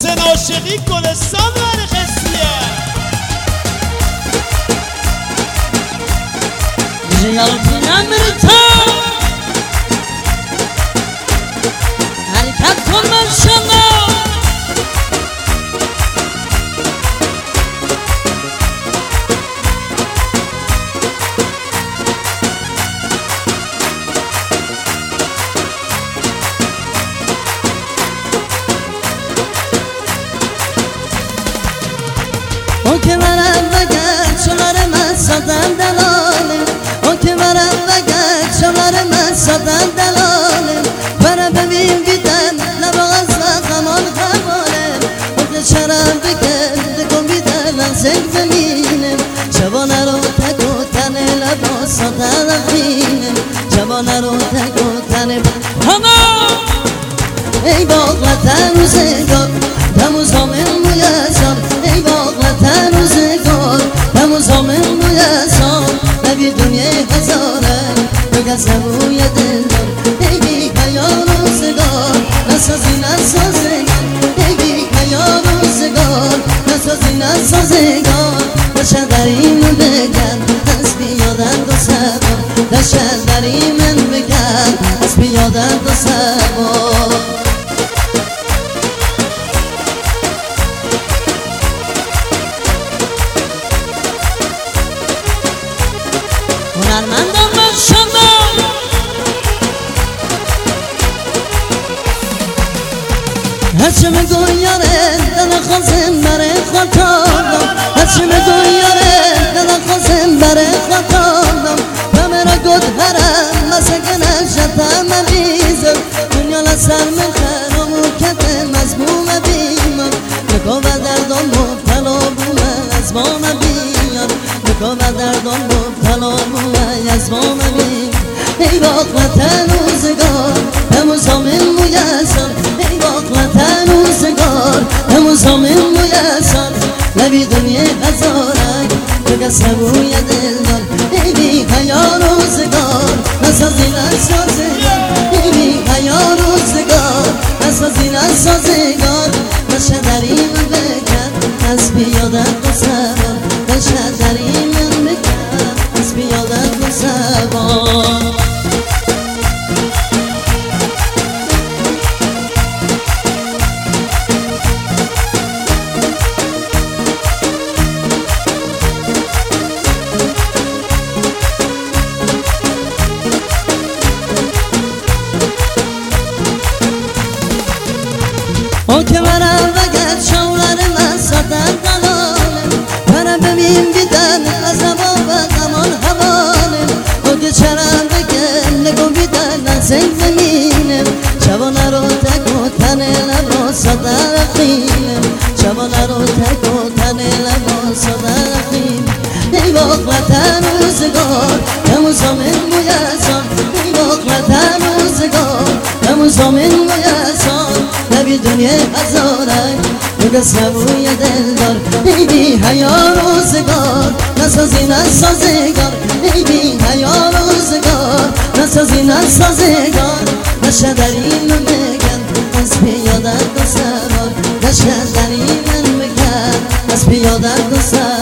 حسین عاشقی گلستان ورخستیه جیال پینم برتا حرکت کن ماشاءالله اون که برم بگرد شماره من سادم دلاله اون که برم بگرد شماره من سادم دلاله برم ببین بیدن لباغ زخمان خماله اون که شرم بگرد دکن بیدن لنزک بمینم شبانه رو تک و تنه لباس سادم رفینم شبانه رو تک و تنه ای باغلتن روزگار دمو زامن مویزم ای باغلتن روزگار دمو زامن مویزم نبی دنیای هزاره بگذه بوی دلدار ای بی حیا روزگار نسازی نسازگار ای بی حیا روزگار نسازی نسازگار دشت داری من بگن از بیادن دو سبا دشت داری من بگن از بیادن دو سبا هنرمندم ماشاءالله هرچه میگوی یاره دل خواستم برای خاطرم هرچه میگوی یاره دل خواستم برای خاطرم همه را گد هرم مسکن شدم مریضم دنیا لسر من خرم و کت مزموم بیمم نگاه و دردان مبتلا بومه از ما بیار نگاه و دردان مبتلا بومه از ما بیم ای باغلتن روزگار همو زامن مویزم ای باغلتن روزگار همو زامن مویزم نبی دنیا هزارک بگذه بوی دلدار ای بی حیا روزگار نسازی نسازگار ای بی حیا روزگار نسازی نسازگار نشه داری من بکن از بیادت و سبا نشه داری من بکن از بیادت و سبا اون که برم بگرد شورر من سادن دلالم برم ببین بیدن از نبا و غمان حوالم اون که چرم بگرد نگو بیدن نزک بمینم شبانه رو تک و تنه لبا سادن رفینم شبانه رو تک و تنه لبا سادن رفینم ای باغلتن روزگار همو زامن مویزم ای باغلتن روزگار همو زامن مویزم نبی دنیا هزاره بگذه بوی دلدار ای بی حیا روزگار نسازی نسازگار ای بی حیا روزگار نسازی نسازگار نشه داری من بگن از بیادت دو سوار نشه داری من بگن از بیادت دو سوار